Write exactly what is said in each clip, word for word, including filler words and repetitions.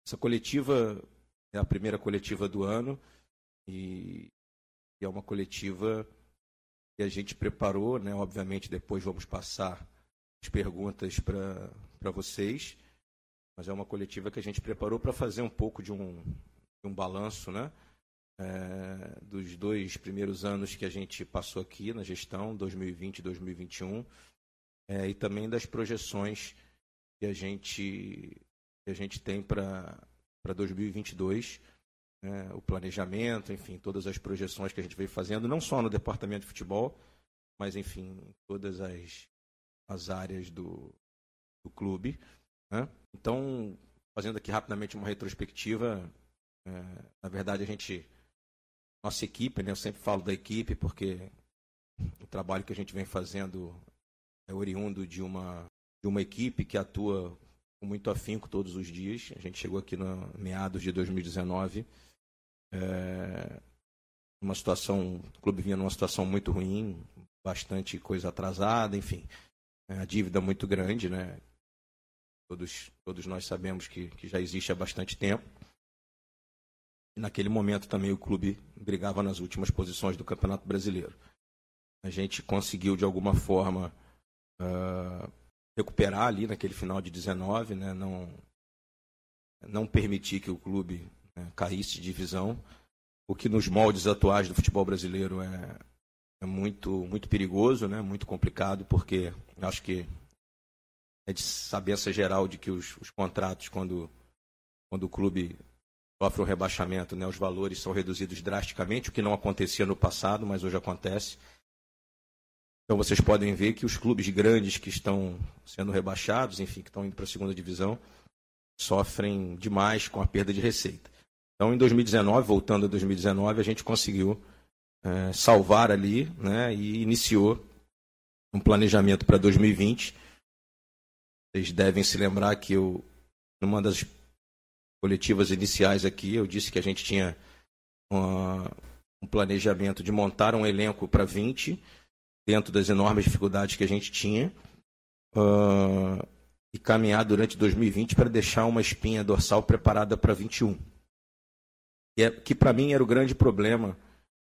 essa coletiva é a primeira coletiva do ano e, e é uma coletiva que a gente preparou, né? Obviamente depois vamos passar as perguntas para para vocês, mas é uma coletiva que a gente preparou para fazer um pouco de um, de um balanço, né? É, dos dois primeiros anos que a gente passou aqui na gestão, dois mil e vinte e dois mil e vinte e um, é, e também das projeções que a gente, que a gente tem para para dois mil e vinte e dois, né, o planejamento, enfim, todas as projeções que a gente veio fazendo, não só no departamento de futebol, mas, enfim, em todas as, as áreas do, do clube, né? Então, fazendo aqui rapidamente uma retrospectiva, é, na verdade, a gente, nossa equipe, né, eu sempre falo da equipe, porque o trabalho que a gente vem fazendo é oriundo de uma, de uma equipe que atua com muito afinco todos os dias. A gente chegou aqui no meados de dois mil e dezenove, é, uma situação, o clube vinha numa situação muito ruim, bastante coisa atrasada, enfim, é, a dívida muito grande, né? Todos, todos nós sabemos que, que já existe há bastante tempo. E naquele momento também o clube brigava nas últimas posições do Campeonato Brasileiro. A gente conseguiu, de alguma forma, uh, recuperar ali naquele final de dezenove, né? não, não permitir que o clube, né, caísse de divisão, o que nos moldes atuais do futebol brasileiro é, é muito, muito perigoso, né? Muito complicado, porque acho que é de sabença geral de que os, os contratos, quando, quando o clube sofre um rebaixamento, né, os valores são reduzidos drasticamente, o que não acontecia no passado, mas hoje acontece. Então vocês podem ver que os clubes grandes que estão sendo rebaixados, enfim, que estão indo para a segunda divisão, sofrem demais com a perda de receita. Então em dois mil e dezenove, voltando a dois mil e dezenove, a gente conseguiu é, salvar ali, né, e iniciou um planejamento para dois mil e vinte. Vocês devem se lembrar que eu, numa das coletivas iniciais aqui, eu disse que a gente tinha uma, um planejamento de montar um elenco para vinte, dentro das enormes dificuldades que a gente tinha, uh, e caminhar durante dois mil e vinte para deixar uma espinha dorsal preparada para vinte e um. E é, que para mim era o grande problema,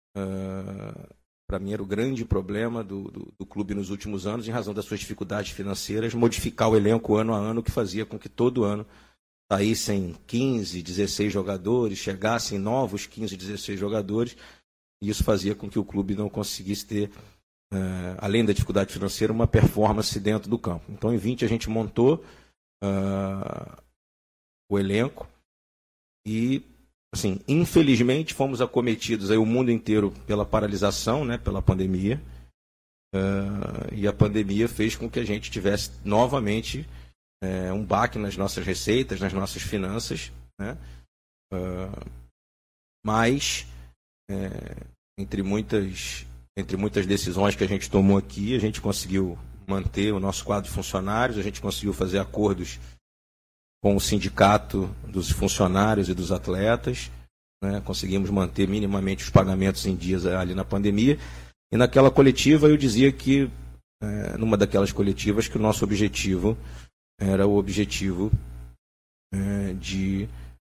uh, para mim era o grande problema do, do, do clube nos últimos anos, em razão das suas dificuldades financeiras, modificar o elenco ano a ano, que fazia com que todo ano saíssem quinze, dezesseis jogadores, chegassem novos quinze, dezesseis jogadores, e isso fazia com que o clube não conseguisse ter, uh, além da dificuldade financeira, uma performance dentro do campo. Então, em vinte, a gente montou uh, o elenco e, assim, infelizmente, fomos acometidos aí o mundo inteiro pela paralisação, né, pela pandemia, uh, e a pandemia fez com que a gente tivesse novamente É, um baque nas nossas receitas, nas nossas finanças, né? Uh, mas, é, entre, muitas, entre muitas decisões que a gente tomou aqui, a gente conseguiu manter o nosso quadro de funcionários, a gente conseguiu fazer acordos com o sindicato dos funcionários e dos atletas, né? Conseguimos manter minimamente os pagamentos em dias ali na pandemia, e naquela coletiva eu dizia que, é, numa daquelas coletivas, que o nosso objetivo era o objetivo é, de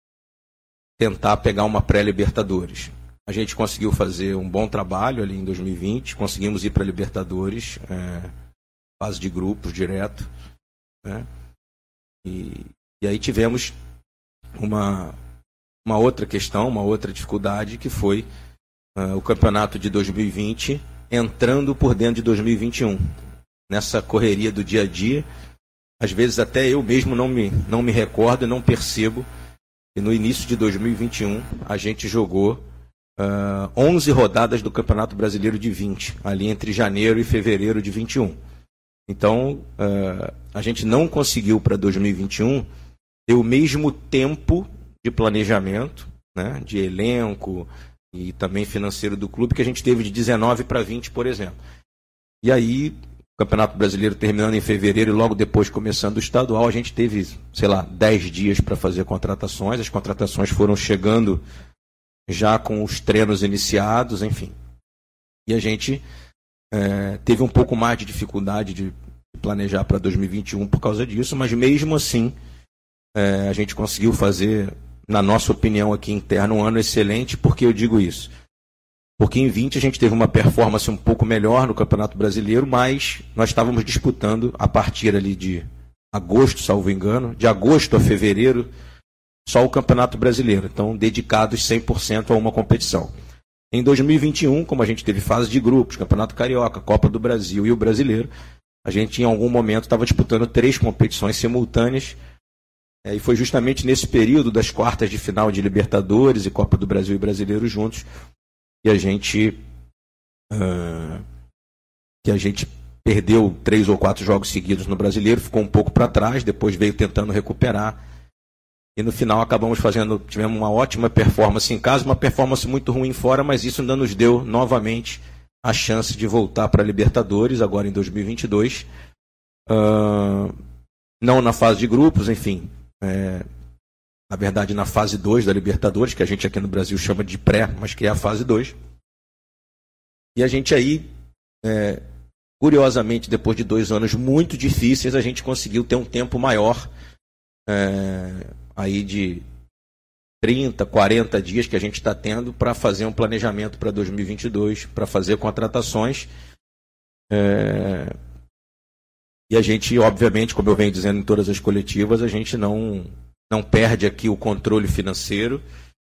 tentar pegar uma pré-Libertadores. A gente conseguiu fazer um bom trabalho ali em dois mil e vinte, conseguimos ir para a Libertadores, é, fase de grupos direto, né? E, e aí tivemos uma, uma outra questão, uma outra dificuldade, que foi uh, o campeonato de dois mil e vinte entrando por dentro de dois mil e vinte e um. Nessa correria do dia a dia, às vezes até eu mesmo não me, não me recordo e não percebo que no início de dois mil e vinte e um a gente jogou uh, onze rodadas do Campeonato Brasileiro de vinte, ali entre janeiro e fevereiro de vinte e um. Então, uh, a gente não conseguiu para dois mil e vinte e um ter o mesmo tempo de planejamento, né, de elenco e também financeiro do clube, que a gente teve de dezenove para vinte, por exemplo. E aí, o Campeonato Brasileiro terminando em fevereiro e logo depois começando o estadual, a gente teve, sei lá, dez dias para fazer contratações. As contratações foram chegando já com os treinos iniciados, enfim. E a gente é, teve um pouco mais de dificuldade de planejar para dois mil e vinte e um por causa disso, mas mesmo assim é, a gente conseguiu fazer, na nossa opinião aqui interna, um ano excelente. Por que eu digo isso? Porque em vinte a gente teve uma performance um pouco melhor no Campeonato Brasileiro, mas nós estávamos disputando a partir ali de agosto, salvo engano, de agosto a fevereiro, só o Campeonato Brasileiro. Então, dedicados cem por cento a uma competição. Em dois mil e vinte e um, como a gente teve fase de grupos, Campeonato Carioca, Copa do Brasil e o Brasileiro, a gente em algum momento estava disputando três competições simultâneas. É, e foi justamente nesse período das quartas de final de Libertadores e Copa do Brasil e Brasileiro juntos que a gente uh, que a gente perdeu três ou quatro jogos seguidos no Brasileiro, ficou um pouco para trás, depois veio tentando recuperar e no final acabamos fazendo, tivemos uma ótima performance em casa, uma performance muito ruim fora, mas isso ainda nos deu novamente a chance de voltar para a Libertadores agora em dois mil e vinte e dois, uh, não na fase de grupos, enfim. É, na verdade, na fase dois da Libertadores, que a gente aqui no Brasil chama de pré, mas que é a fase dois. E a gente aí, é, curiosamente, depois de dois anos muito difíceis, a gente conseguiu ter um tempo maior, é, aí de trinta, quarenta dias que a gente está tendo para fazer um planejamento para dois mil e vinte e dois, para fazer contratações. É, E a gente, obviamente, como eu venho dizendo em todas as coletivas, a gente não, não perde aqui o controle financeiro.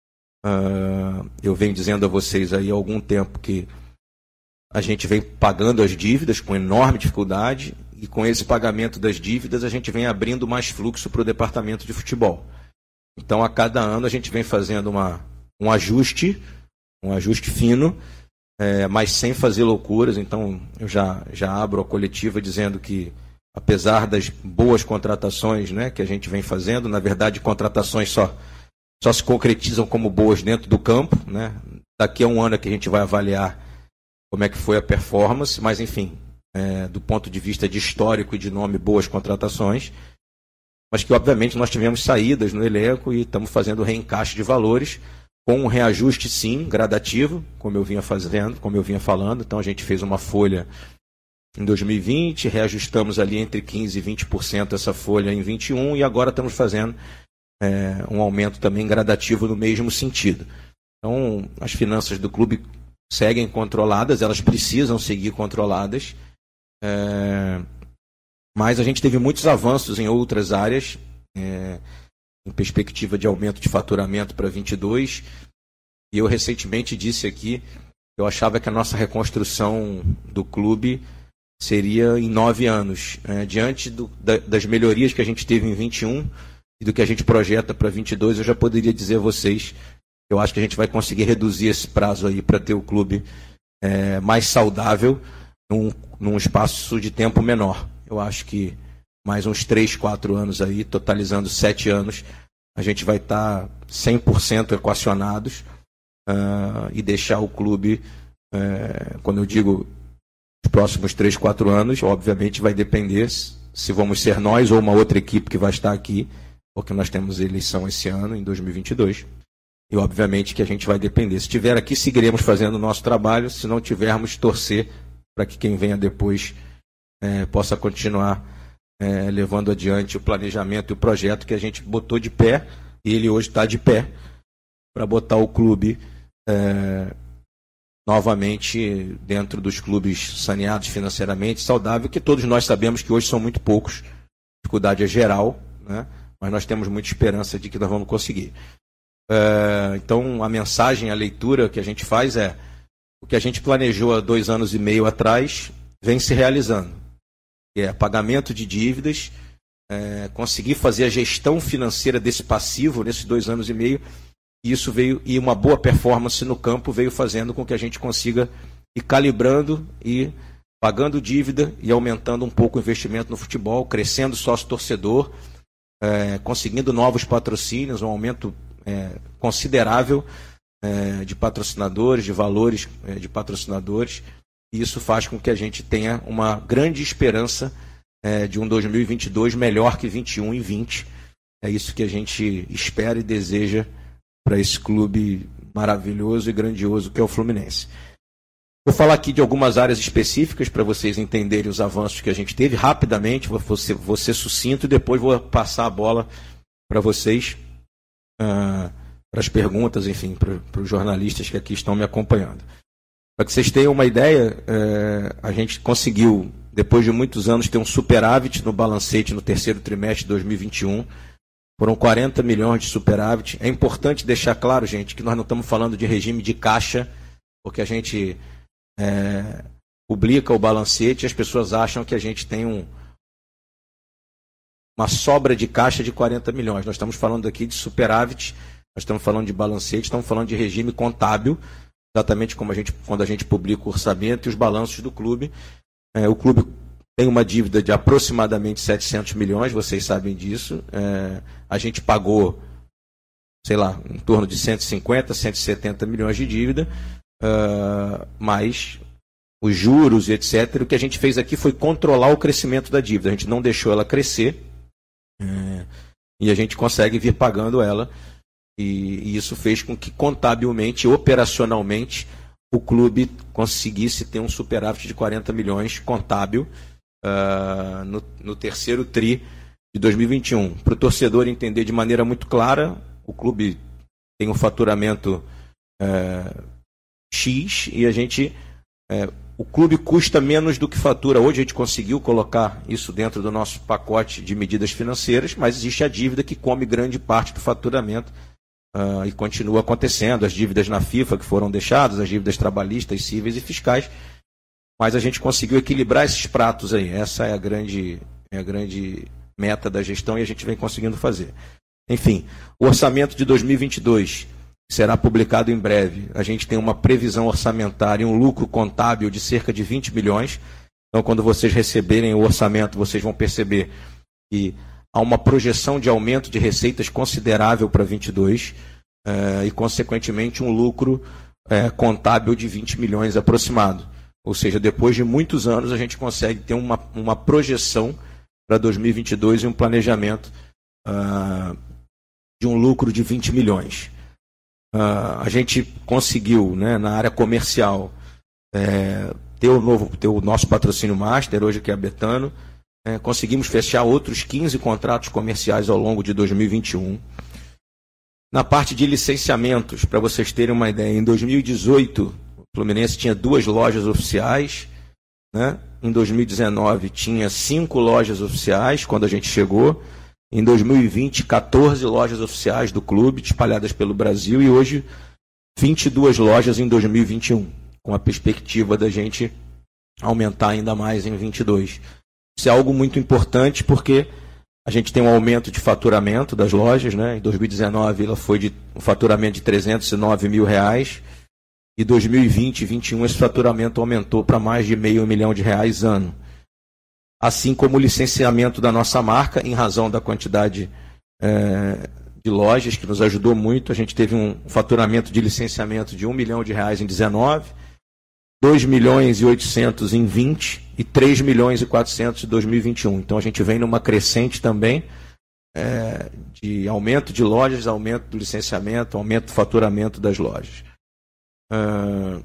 Uh, eu venho dizendo a vocês aí há algum tempo que a gente vem pagando as dívidas com enorme dificuldade e com esse pagamento das dívidas a gente vem abrindo mais fluxo para o departamento de futebol. Então, a cada ano a gente vem fazendo uma, um ajuste, um ajuste fino, é, mas sem fazer loucuras. Então, eu já, já abro a coletiva dizendo que apesar das boas contratações, né, que a gente vem fazendo, na verdade, contratações só, só se concretizam como boas dentro do campo, né? Daqui a um ano é que a gente vai avaliar como é que foi a performance, mas, enfim, é, do ponto de vista de histórico e de nome, boas contratações, mas que, obviamente, nós tivemos saídas no elenco e estamos fazendo reencaixe de valores, com um reajuste, sim, gradativo, como eu vinha fazendo, como eu vinha falando. Então, a gente fez uma folha em dois mil e vinte, reajustamos ali entre quinze por cento e vinte por cento essa folha em vinte e um e agora estamos fazendo é, um aumento também gradativo no mesmo sentido. Então, as finanças do clube seguem controladas, elas precisam seguir controladas, é, mas a gente teve muitos avanços em outras áreas, é, em perspectiva de aumento de faturamento para vinte e dois, e eu recentemente disse aqui, eu achava que a nossa reconstrução do clube seria em nove anos. É, diante do, da, das melhorias que a gente teve em vinte e um e do que a gente projeta para vinte e dois, eu já poderia dizer a vocês que eu acho que a gente vai conseguir reduzir esse prazo aí para ter o clube é, mais saudável num, num espaço de tempo menor. Eu acho que mais uns três, quatro anos aí, totalizando sete anos, a gente vai estar cem por cento equacionados uh, e deixar o clube, uh, quando eu digo os próximos três, quatro anos, obviamente vai depender se vamos ser nós ou uma outra equipe que vai estar aqui, porque nós temos eleição esse ano, em dois mil e vinte e dois, e obviamente que a gente vai depender. Se estiver aqui, seguiremos fazendo o nosso trabalho, se não tivermos, torcer para que quem venha depois é, possa continuar é, levando adiante o planejamento e o projeto que a gente botou de pé, e ele hoje está de pé, para botar o clube é, novamente dentro dos clubes saneados financeiramente, saudável, que todos nós sabemos que hoje são muito poucos. A dificuldade é geral, né? Mas nós temos muita esperança de que nós vamos conseguir. É, então, a mensagem, a leitura que a gente faz é: o que a gente planejou há dois anos e meio atrás vem se realizando. É pagamento de dívidas, é, conseguir fazer a gestão financeira desse passivo nesses dois anos e meio. E isso veio, e uma boa performance no campo veio fazendo com que a gente consiga ir calibrando e pagando dívida e aumentando um pouco o investimento no futebol, crescendo sócio-torcedor, é, conseguindo novos patrocínios, um aumento é, considerável é, de patrocinadores, de valores é, de patrocinadores. E isso faz com que a gente tenha uma grande esperança é, de um dois mil e vinte e dois melhor que vinte e um e vinte. É isso que a gente espera e deseja para esse clube maravilhoso e grandioso que é o Fluminense. Vou falar aqui de algumas áreas específicas para vocês entenderem os avanços que a gente teve rapidamente, vou ser, vou ser sucinto e depois vou passar a bola para vocês, uh, para as perguntas, enfim, para os jornalistas que aqui estão me acompanhando. Para que vocês tenham uma ideia, é, a gente conseguiu, depois de muitos anos, ter um superávit no balancete no terceiro trimestre de dois mil e vinte e um. Foram quarenta milhões de superávit. É importante deixar claro, gente, que nós não estamos falando de regime de caixa, porque a gente é, publica o balancete e as pessoas acham que a gente tem um, uma sobra de caixa de quarenta milhões. Nós estamos falando aqui de superávit, nós estamos falando de balancete, estamos falando de regime contábil, exatamente como a gente, quando a gente publica o orçamento e os balanços do clube. É, o clube tem uma dívida de aproximadamente setecentos milhões, vocês sabem disso. É, a gente pagou, sei lá, em torno de cento e cinquenta, cento e setenta milhões de dívida, uh, mais os juros e etcétera. O que a gente fez aqui foi controlar o crescimento da dívida. A gente não deixou ela crescer, é, e a gente consegue vir pagando ela. E, e isso fez com que, contabilmente, operacionalmente, o clube conseguisse ter um superávit de quarenta milhões contábil uh, no, no terceiro tri de dois mil e vinte e um. Para o torcedor entender de maneira muito clara, o clube tem um faturamento uh, X e a gente, uh, o clube custa menos do que fatura. Hoje a gente conseguiu colocar isso dentro do nosso pacote de medidas financeiras, mas existe a dívida que come grande parte do faturamento. Uh, e continua acontecendo, as dívidas na FIFA que foram deixadas, as dívidas trabalhistas, cíveis e fiscais, mas a gente conseguiu equilibrar esses pratos aí. Essa é a grande, é a grande meta da gestão e a gente vem conseguindo fazer. Enfim, o orçamento de dois mil e vinte e dois será publicado em breve. A gente tem uma previsão orçamentária e um lucro contábil de cerca de vinte milhões. Então, quando vocês receberem o orçamento, vocês vão perceber que há uma projeção de aumento de receitas considerável para vinte e dois uh, e, consequentemente, um lucro uh, contábil de vinte milhões aproximado. Ou seja, depois de muitos anos, a gente consegue ter uma, uma projeção para dois mil e vinte e dois e um planejamento uh, de um lucro de vinte milhões. Uh, a gente conseguiu, né, na área comercial, uh, ter, o novo, ter o nosso patrocínio master, hoje que é a Betano. É, conseguimos fechar outros quinze contratos comerciais ao longo de dois mil e vinte e um. Na parte de licenciamentos, para vocês terem uma ideia, em dois mil e dezoito, o Fluminense tinha duas lojas oficiais, né? Em dois mil e dezenove tinha cinco lojas oficiais, quando a gente chegou. Em dois mil e vinte, quatorze lojas oficiais do clube, espalhadas pelo Brasil, e hoje vinte e duas lojas em dois mil e vinte e um, com a perspectiva da gente aumentar ainda mais em vinte e dois. Isso é algo muito importante porque a gente tem um aumento de faturamento das lojas, né? Em dois mil e dezenove ela foi de um faturamento de trezentos e nove mil reais e dois mil e vinte e vinte e um esse faturamento aumentou para mais de meio milhão de reais ano. Assim como o licenciamento da nossa marca, em razão da quantidade é, de lojas, que nos ajudou muito. A gente teve um faturamento de licenciamento de um milhão de reais em dezenove, dois milhões e oitocentos em vinte e três milhões e quatrocentos em dois mil e vinte e um. Então a gente vem numa crescente também é, de aumento de lojas, aumento do licenciamento, aumento do faturamento das lojas. Uh,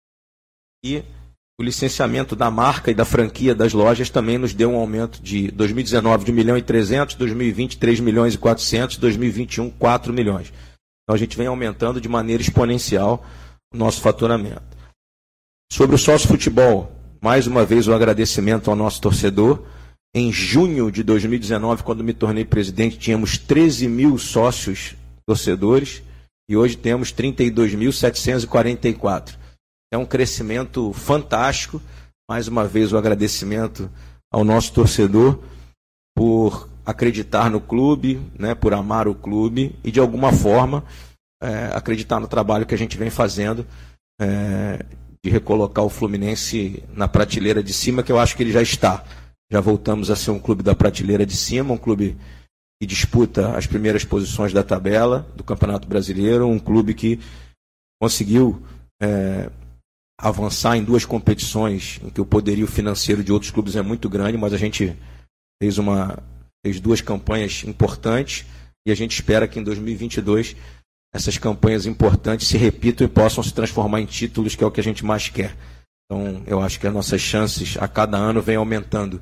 e o licenciamento da marca e da franquia das lojas também nos deu um aumento de dois mil e dezenove de um milhão e trezentos, dois mil e vinte três milhões e quatrocentos, dois mil e vinte e um quatro milhões. Então a gente vem aumentando de maneira exponencial o nosso faturamento. Sobre o sócio futebol, mais uma vez o agradecimento ao nosso torcedor. Em junho de dois mil e dezenove, quando me tornei presidente, tínhamos treze mil sócios torcedores e hoje temos trinta e dois mil setecentos e quarenta e quatro. É um crescimento fantástico. Mais uma vez o agradecimento ao nosso torcedor por acreditar no clube, né, por amar o clube e, de alguma forma, é, acreditar no trabalho que a gente vem fazendo, é, de recolocar o Fluminense na prateleira de cima, que eu acho que ele já está. Já voltamos a ser um clube da prateleira de cima, um clube que disputa as primeiras posições da tabela do Campeonato Brasileiro, um clube que conseguiu é, avançar em duas competições em que o poderio financeiro de outros clubes é muito grande, mas a gente fez, uma, fez duas campanhas importantes e a gente espera que em dois mil e vinte e dois essas campanhas importantes se repitam e possam se transformar em títulos, que é o que a gente mais quer. Então, eu acho que as nossas chances a cada ano vêm aumentando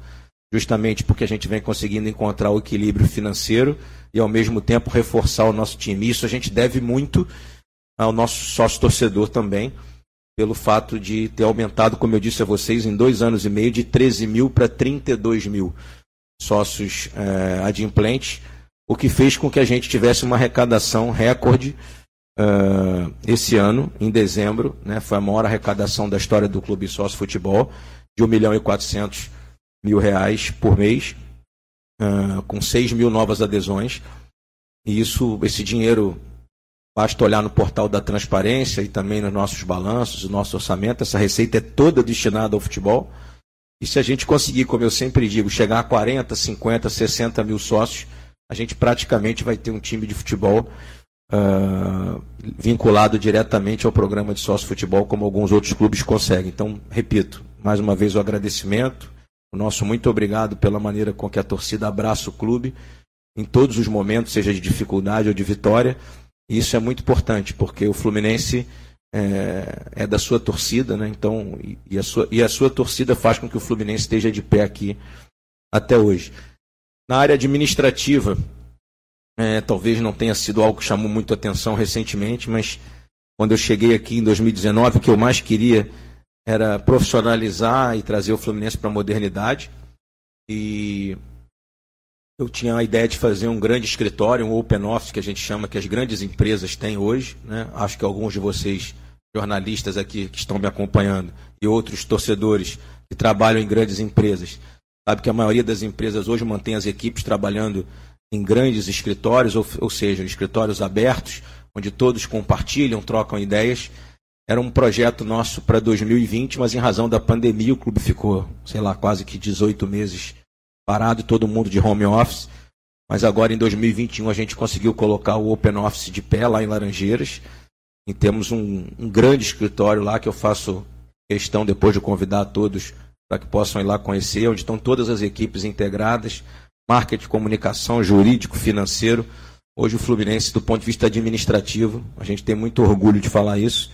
justamente porque a gente vem conseguindo encontrar o equilíbrio financeiro e, ao mesmo tempo, reforçar o nosso time. Isso a gente deve muito ao nosso sócio-torcedor também, pelo fato de ter aumentado, como eu disse a vocês, em dois anos e meio, de treze mil para trinta e dois mil sócios é, adimplentes, o que fez com que a gente tivesse uma arrecadação recorde uh, esse ano, em dezembro, né, foi a maior arrecadação da história do Clube Sócio Futebol, de um milhão e quatrocentos mil reais por mês, uh, com seis mil novas adesões. E isso, esse dinheiro, basta olhar no portal da transparência e também nos nossos balanços, o nosso orçamento, essa receita é toda destinada ao futebol. E se a gente conseguir, como eu sempre digo, chegar a quarenta, cinquenta, sessenta mil sócios, a gente praticamente vai ter um time de futebol uh, vinculado diretamente ao programa de sócio futebol, como alguns outros clubes conseguem. Então, repito, mais uma vez o agradecimento, o nosso muito obrigado pela maneira com que a torcida abraça o clube em todos os momentos, seja de dificuldade ou de vitória. E isso é muito importante, porque o Fluminense é, é da sua torcida, né? Então, e, e, a sua, e a sua torcida faz com que o Fluminense esteja de pé aqui até hoje. Na área administrativa, é, talvez não tenha sido algo que chamou muito atenção recentemente, mas quando eu cheguei aqui em dois mil e dezenove, o que eu mais queria era profissionalizar e trazer o Fluminense para a modernidade. E eu tinha a ideia de fazer um grande escritório, um open office, que a gente chama, que as grandes empresas têm hoje, né? Acho que alguns de vocês, jornalistas aqui que estão me acompanhando, e outros torcedores que trabalham em grandes empresas, sabe que a maioria das empresas hoje mantém as equipes trabalhando em grandes escritórios, ou, ou seja, escritórios abertos, onde todos compartilham, trocam ideias. Era um projeto nosso para dois mil e vinte, mas em razão da pandemia o clube ficou, sei lá, quase que dezoito meses parado, todo mundo de home office. Mas agora em dois mil e vinte e um a gente conseguiu colocar o Open Office de pé lá em Laranjeiras. E temos um, um grande escritório lá que eu faço questão depois de convidar a todos para que possam ir lá conhecer, onde estão todas as equipes integradas, marketing, comunicação, jurídico, financeiro. Hoje o Fluminense, do ponto de vista administrativo, a gente tem muito orgulho de falar isso,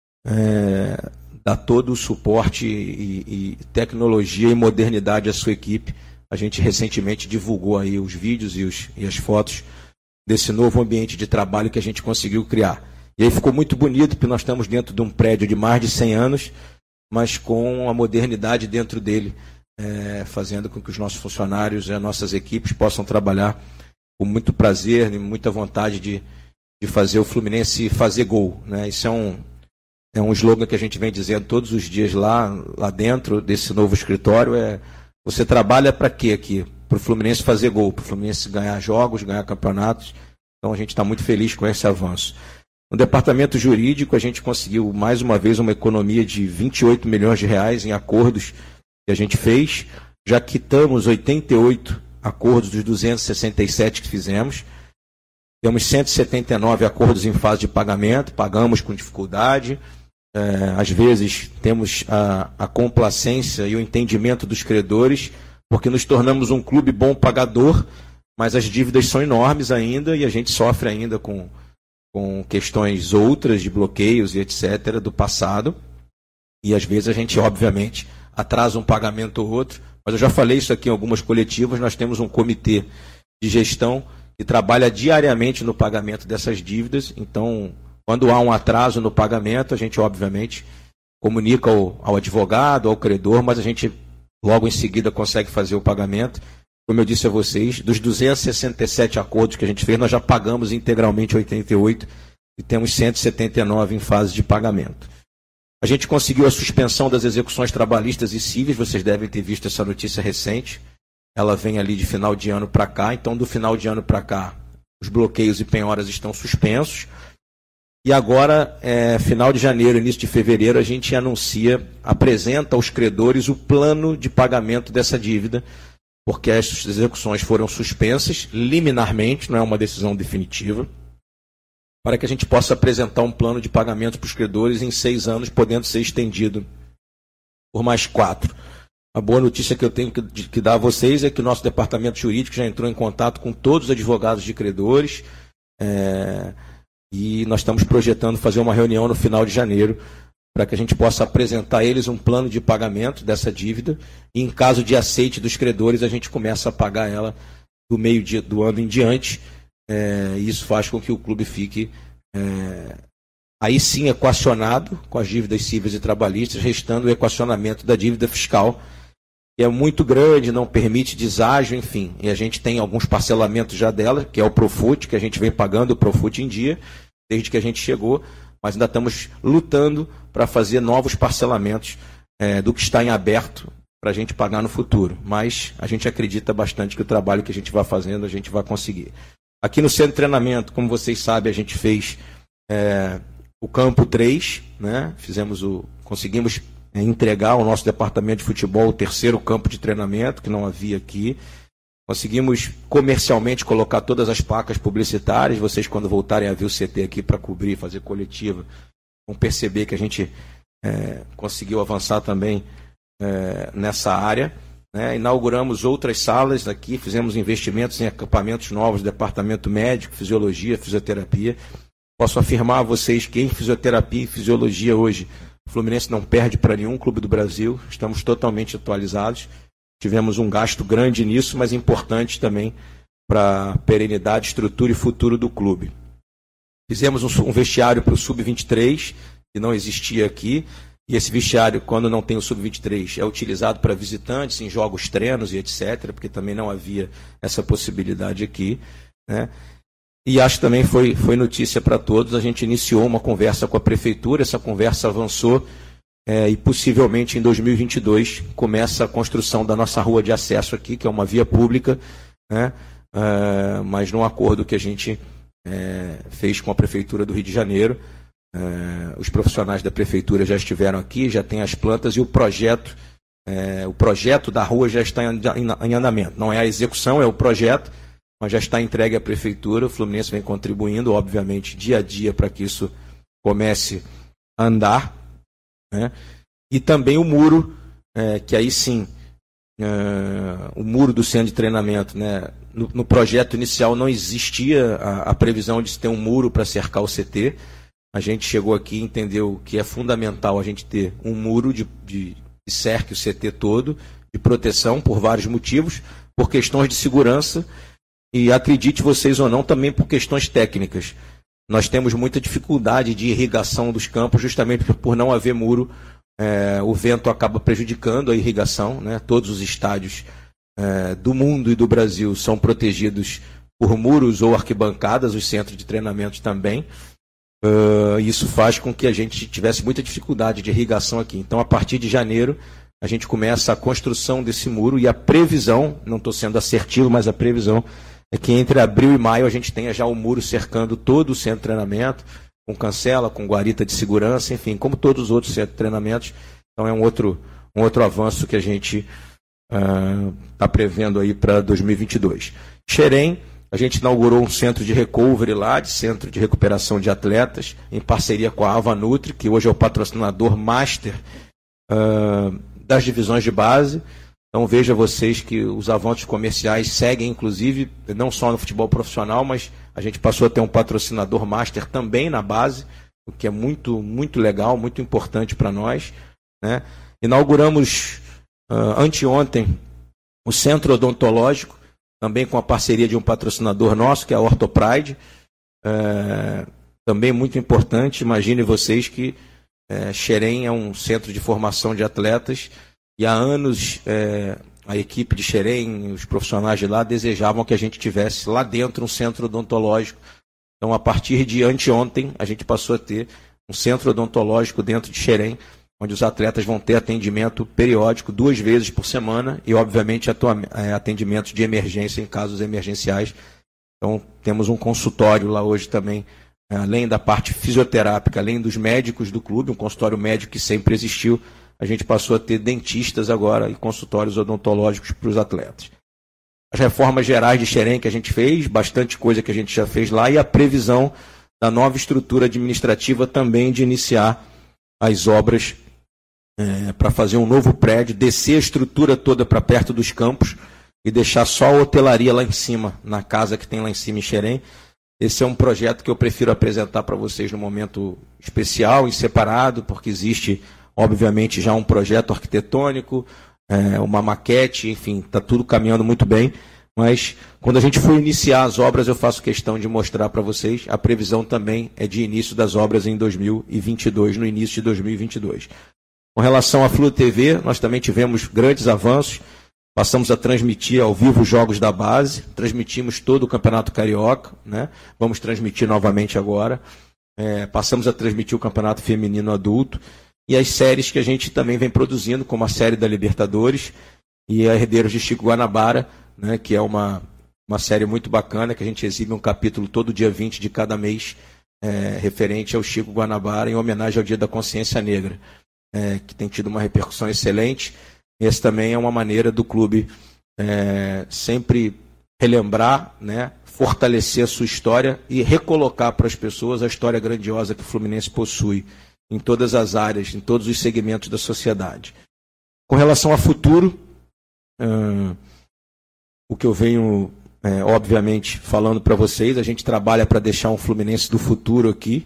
é, dá todo o suporte e, e tecnologia e modernidade à sua equipe. A gente recentemente divulgou aí os vídeos e, os, e as fotos desse novo ambiente de trabalho que a gente conseguiu criar. E aí ficou muito bonito, porque nós estamos dentro de um prédio de mais de cem anos, mas com a modernidade dentro dele, é, fazendo com que os nossos funcionários e as nossas equipes possam trabalhar com muito prazer e muita vontade de, de fazer o Fluminense fazer gol, né? Isso é um, é um slogan que a gente vem dizendo todos os dias lá, lá dentro desse novo escritório, é: você trabalha para quê aqui? Para o Fluminense fazer gol, para o Fluminense ganhar jogos, ganhar campeonatos. Então a gente está muito feliz com esse avanço. No departamento jurídico, a gente conseguiu mais uma vez uma economia de vinte e oito milhões de reais em acordos que a gente fez. Já quitamos oitenta e oito acordos dos duzentos e sessenta e sete que fizemos. Temos cento e setenta e nove acordos em fase de pagamento, pagamos com dificuldade. É, às vezes temos a, a complacência e o entendimento dos credores, porque nos tornamos um clube bom pagador, mas as dívidas são enormes ainda e a gente sofre ainda com, com questões outras de bloqueios e etcétera do passado. E às vezes a gente, obviamente, atrasa um pagamento ou outro, mas eu já falei isso aqui em algumas coletivas. Nós temos um comitê de gestão que trabalha diariamente no pagamento dessas dívidas. Então, quando há um atraso no pagamento, a gente, obviamente, comunica ao, ao advogado, ao credor, mas a gente logo em seguida consegue fazer o pagamento. Como eu disse a vocês, dos duzentos e sessenta e sete acordos que a gente fez, nós já pagamos integralmente oitenta e oito e temos cento e setenta e nove em fase de pagamento. A gente conseguiu a suspensão das execuções trabalhistas e cíveis, vocês devem ter visto essa notícia recente. Ela vem ali de final de ano para cá, então do final de ano para cá, os bloqueios e penhoras estão suspensos. E agora, é, final de janeiro, início de fevereiro, a gente anuncia, apresenta aos credores o plano de pagamento dessa dívida, porque as execuções foram suspensas liminarmente, não é uma decisão definitiva, para que a gente possa apresentar um plano de pagamento para os credores em seis anos, podendo ser estendido por mais quatro. A boa notícia que eu tenho que, que dar a vocês é que o nosso departamento jurídico já entrou em contato com todos os advogados de credores, é, e nós estamos projetando fazer uma reunião no final de janeiro para que a gente possa apresentar a eles um plano de pagamento dessa dívida e, em caso de aceite dos credores, a gente começa a pagar ela do meio dia, do ano em diante. É, e isso faz com que o clube fique, é, aí sim, equacionado com as dívidas cíveis e trabalhistas, restando o equacionamento da dívida fiscal, que é muito grande, não permite deságio, enfim. E a gente tem alguns parcelamentos já dela, que é o Profut, que a gente vem pagando o Profut em dia, desde que a gente chegou, mas ainda estamos lutando para fazer novos parcelamentos é, do que está em aberto para a gente pagar no futuro. Mas a gente acredita bastante que o trabalho que a gente vai fazendo, a gente vai conseguir. Aqui no centro de treinamento, como vocês sabem, a gente fez é, o campo três, né? Fizemos o, conseguimos entregar ao nosso departamento de futebol o terceiro campo de treinamento, que não havia aqui. Conseguimos comercialmente colocar todas as placas publicitárias. Vocês, quando voltarem a ver o C T aqui para cobrir, fazer coletiva, vão perceber que a gente é, conseguiu avançar também é, nessa área. Né? Inauguramos outras salas aqui, fizemos investimentos em equipamentos novos, departamento médico, fisiologia, fisioterapia. Posso afirmar a vocês que em fisioterapia e fisiologia hoje, o Fluminense não perde para nenhum clube do Brasil, estamos totalmente atualizados. Tivemos um gasto grande nisso, mas importante também para a perenidade, estrutura e futuro do clube. Fizemos um, um vestiário para o sub vinte e três, que não existia aqui, e esse vestiário, quando não tem o sub vinte e três, é utilizado para visitantes, em jogos, treinos e etcétera, porque também não havia essa possibilidade aqui. Né? E acho que também foi, foi notícia para todos, a gente iniciou uma conversa com a prefeitura, essa conversa avançou, É, e possivelmente em dois mil e vinte e dois começa a construção da nossa rua de acesso aqui, que é uma via pública, né? é, mas num acordo que a gente é, fez com a Prefeitura do Rio de Janeiro. É, os profissionais da Prefeitura já estiveram aqui, já tem as plantas e o projeto, é, o projeto da rua já está em, em, em andamento. Não é a execução, é o projeto, mas já está entregue à Prefeitura. O Fluminense vem contribuindo, obviamente, dia a dia para que isso comece a andar. Né? E também o muro, é, que aí sim, é, o muro do centro de treinamento, né? no, no projeto inicial não existia a, a previsão de se ter um muro para cercar o C T. A gente chegou aqui e entendeu que é fundamental a gente ter um muro de, de, de cerque o C T todo, de proteção, por vários motivos, por questões de segurança e, acredite vocês ou não, também por questões técnicas. Nós temos muita dificuldade de irrigação dos campos, justamente por não haver muro. É, o vento acaba prejudicando a irrigação. Né? Todos os estádios é, do mundo e do Brasil são protegidos por muros ou arquibancadas, os centros de treinamento também. Uh, isso faz com que a gente tivesse muita dificuldade de irrigação aqui. Então, a partir de janeiro, a gente começa a construção desse muro e a previsão, não estou sendo assertivo, mas a previsão é que entre abril e maio a gente tenha já o muro cercando todo o centro de treinamento, com cancela, com guarita de segurança, enfim, como todos os outros centros de treinamentos. Então é um outro, um outro avanço que a gente está uh, prevendo aí para dois mil e vinte e dois. Xerém, a gente inaugurou um centro de recovery lá, de centro de recuperação de atletas, em parceria com a Ava Nutri, que hoje é o patrocinador master uh, das divisões de base. Então veja vocês que os avanços comerciais seguem, inclusive, não só no futebol profissional, mas a gente passou a ter um patrocinador master também na base, o que é muito, muito legal, muito importante para nós. Né? Inauguramos uh, anteontem o Centro Odontológico, também com a parceria de um patrocinador nosso, que é a Ortopride. Uh, também muito importante, imagine vocês que uh, Xerém é um centro de formação de atletas. E há anos é, a equipe de Xerém, os profissionais de lá, desejavam que a gente tivesse lá dentro um centro odontológico. Então, a partir de anteontem, a gente passou a ter um centro odontológico dentro de Xerém, onde os atletas vão ter atendimento periódico duas vezes por semana e, obviamente, atendimentos de emergência em casos emergenciais. Então, temos um consultório lá hoje também, além da parte fisioterápica, além dos médicos do clube, um consultório médico que sempre existiu. A gente passou a ter dentistas agora e consultórios odontológicos para os atletas. As reformas gerais de Xerém que a gente fez, bastante coisa que a gente já fez lá, e a previsão da nova estrutura administrativa também de iniciar as obras é, para fazer um novo prédio, descer a estrutura toda para perto dos campos e deixar só a hotelaria lá em cima, na casa que tem lá em cima em Xerém. esse é um projeto que eu prefiro apresentar para vocês num momento especial e separado, porque existe, obviamente, já um projeto arquitetônico, é, uma maquete, enfim, está tudo caminhando muito bem. Mas quando a gente for iniciar as obras, eu faço questão de mostrar para vocês. A previsão também é de início das obras em dois mil e vinte e dois, no início de dois mil e vinte e dois. Com relação à Flu T V, nós também tivemos grandes avanços. Passamos a transmitir ao vivo os jogos da base, transmitimos todo o Campeonato Carioca, né? Vamos transmitir novamente agora. É, passamos a transmitir o Campeonato Feminino Adulto e as séries que a gente também vem produzindo, como a série da Libertadores e a Herdeiros de Chico Guanabara, né, que é uma, uma série muito bacana, que a gente exibe um capítulo todo dia vinte de cada mês, é, referente ao Chico Guanabara, em homenagem ao Dia da Consciência Negra, é, que tem tido uma repercussão excelente. Esse também é uma maneira do clube é, sempre relembrar, né, fortalecer a sua história e recolocar para as pessoas a história grandiosa que o Fluminense possui em todas as áreas, em todos os segmentos da sociedade. Com relação ao futuro, hum, o que eu venho, é, obviamente, falando para vocês, a gente trabalha para deixar um Fluminense do futuro aqui.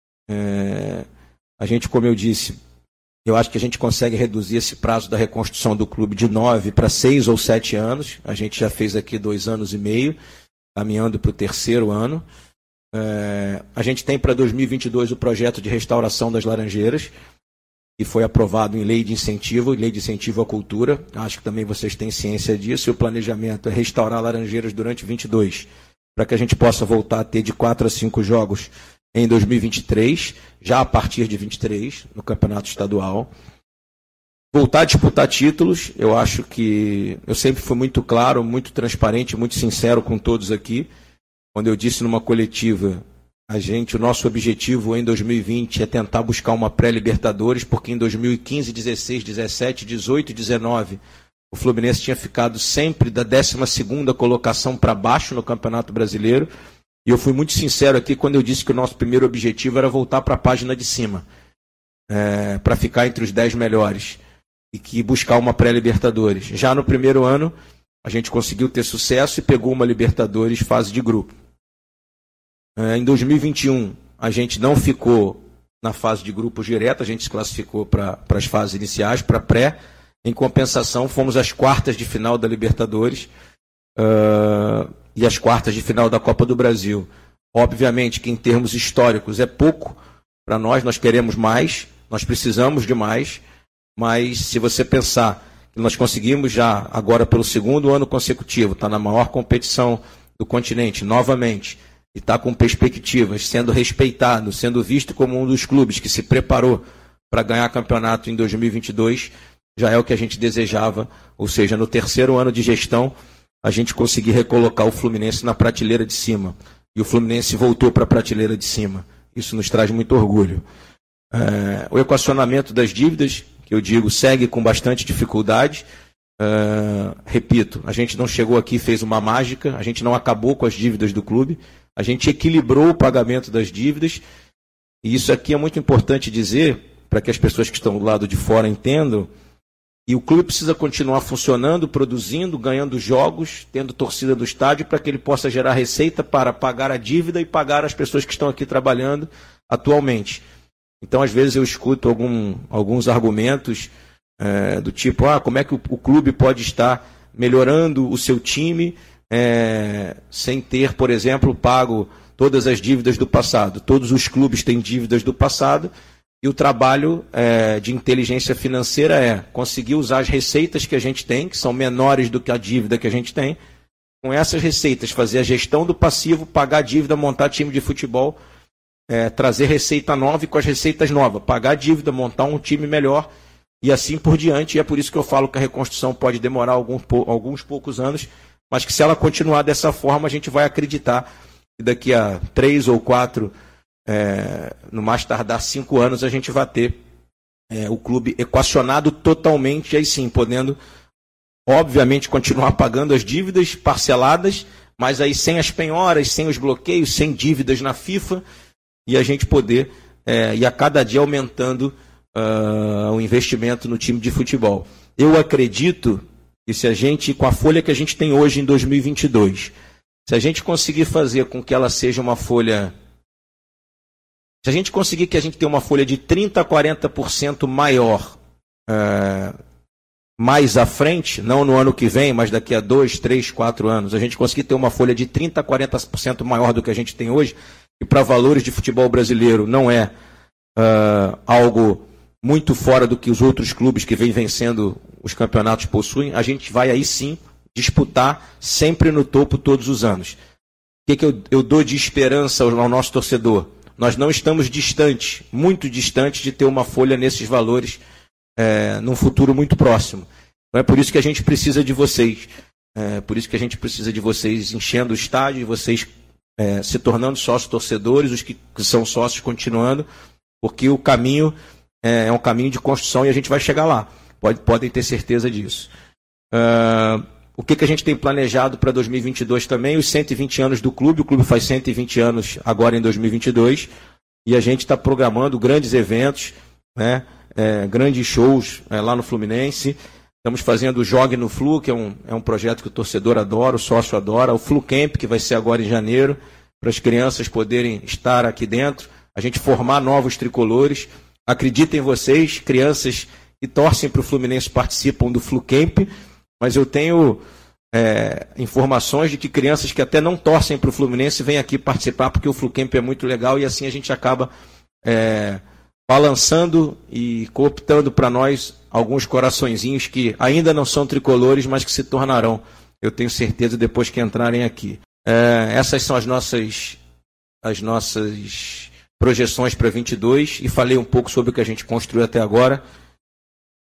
É, a gente, como eu disse, eu acho que a gente consegue reduzir esse prazo da reconstrução do clube de nove para seis ou sete anos. A gente já fez aqui dois anos e meio, caminhando para o terceiro ano. É, a gente tem para dois mil e vinte e dois o projeto de restauração das Laranjeiras, que foi aprovado em lei de incentivo, lei de incentivo à cultura. Acho que também vocês têm ciência disso. E o planejamento é restaurar Laranjeiras durante vinte e dois, para que a gente possa voltar a ter de quatro a cinco jogos em dois mil e vinte e três, já a partir de vinte e três, no Campeonato Estadual. Voltar a disputar títulos, eu acho que eu sempre fui muito claro, muito transparente, muito sincero com todos aqui. Quando eu disse numa coletiva, a gente, o nosso objetivo em dois mil e vinte é tentar buscar uma pré-Libertadores, porque em dois mil e quinze, dezesseis, dezessete, dezoito e dezenove o Fluminense tinha ficado sempre da décima segunda colocação para baixo no Campeonato Brasileiro. E eu fui muito sincero aqui quando eu disse que o nosso primeiro objetivo era voltar para a página de cima, é, para ficar entre os dez melhores e que buscar uma pré-Libertadores. Já no primeiro ano, a gente conseguiu ter sucesso e pegou uma Libertadores fase de grupo. É, em dois mil e vinte e um, a gente não ficou na fase de grupos direto, a gente se classificou para as fases iniciais, para pré. Em compensação, fomos às quartas de final da Libertadores uh, e às quartas de final da Copa do Brasil. Obviamente que em termos históricos é pouco para nós, nós queremos mais, nós precisamos de mais, mas se você pensar que nós conseguimos já, agora pelo segundo ano consecutivo, estar na maior competição do continente, novamente, e está com perspectivas, sendo respeitado, sendo visto como um dos clubes que se preparou para ganhar campeonato em dois mil e vinte e dois, já é o que a gente desejava, ou seja, no terceiro ano de gestão, a gente conseguir recolocar o Fluminense na prateleira de cima. E o Fluminense voltou para a prateleira de cima. Isso nos traz muito orgulho. É, o equacionamento das dívidas, que eu digo, segue com bastante dificuldade. É, repito, a gente não chegou aqui e fez uma mágica, a gente não acabou com as dívidas do clube, a gente equilibrou o pagamento das dívidas, e isso aqui é muito importante dizer, para que as pessoas que estão do lado de fora entendam, e o clube precisa continuar funcionando, produzindo, ganhando jogos, tendo torcida do estádio, para que ele possa gerar receita para pagar a dívida e pagar as pessoas que estão aqui trabalhando atualmente. Então, às vezes, eu escuto algum, alguns argumentos é, do tipo, ah, como é que o, o clube pode estar melhorando o seu time é, sem ter, por exemplo, pago todas as dívidas do passado. Todos os clubes têm dívidas do passado, e o trabalho é, de inteligência financeira é conseguir usar as receitas que a gente tem, que são menores do que a dívida que a gente tem, com essas receitas, fazer a gestão do passivo, pagar a dívida, montar time de futebol, é, trazer receita nova e com as receitas novas, pagar a dívida, montar um time melhor e assim por diante. E é por isso que eu falo que a reconstrução pode demorar alguns, alguns poucos anos, mas que se ela continuar dessa forma, a gente vai acreditar que daqui a três ou quatro É, no mais tardar cinco anos, a gente vai ter é, o clube equacionado totalmente, aí sim, podendo, obviamente, continuar pagando as dívidas parceladas, mas aí sem as penhoras, sem os bloqueios, sem dívidas na FIFA, e a gente poder, é, e a cada dia aumentando uh, o investimento no time de futebol. Eu acredito que se a gente, com a folha que a gente tem hoje em dois mil e vinte e dois, Se a gente conseguir fazer com que ela seja uma folha... Se a gente conseguir que a gente tenha uma folha de trinta a quarenta por cento maior é, mais à frente, não no ano que vem, mas daqui a dois, três, quatro anos, a gente conseguir ter uma folha de trinta a quarenta por cento maior do que a gente tem hoje, e para valores de futebol brasileiro não é uh, algo muito fora do que os outros clubes que vêm vencendo os campeonatos possuem, a gente vai aí sim disputar sempre no topo todos os anos. O que, que eu, eu dou de esperança ao, ao nosso torcedor? Nós não estamos distantes, muito distantes de ter uma folha nesses valores é, num futuro muito próximo. Então é por isso que a gente precisa de vocês. É por isso que a gente precisa de vocês enchendo o estádio, de vocês é, se tornando sócios torcedores, os que, que são sócios continuando, porque o caminho é, é um caminho de construção e a gente vai chegar lá. Pode, podem ter certeza disso. Uh, o que, que a gente tem planejado para dois mil e vinte e dois também? Os cento e vinte anos do clube. O clube faz cento e vinte anos agora em dois mil e vinte e dois. E a gente está programando grandes eventos, né, é, grandes shows é, lá no Fluminense. Estamos fazendo o Jogue no Flu, que é um, é um projeto que o torcedor adora, o sócio adora. O Flu Camp, que vai ser agora em janeiro, para as crianças poderem estar aqui dentro. A gente formar novos tricolores. Acreditem vocês, crianças que torcem para o Fluminense participam do Flu Camp. Mas eu tenho é, informações de que crianças que até não torcem para o Fluminense vêm aqui participar, porque o Flucamp é muito legal e assim a gente acaba é, balançando e cooptando para nós alguns coraçõezinhos que ainda não são tricolores, mas que se tornarão, eu tenho certeza, depois que entrarem aqui. É, essas são as nossas, as nossas projeções para vinte e dois e falei um pouco sobre o que a gente construiu até agora.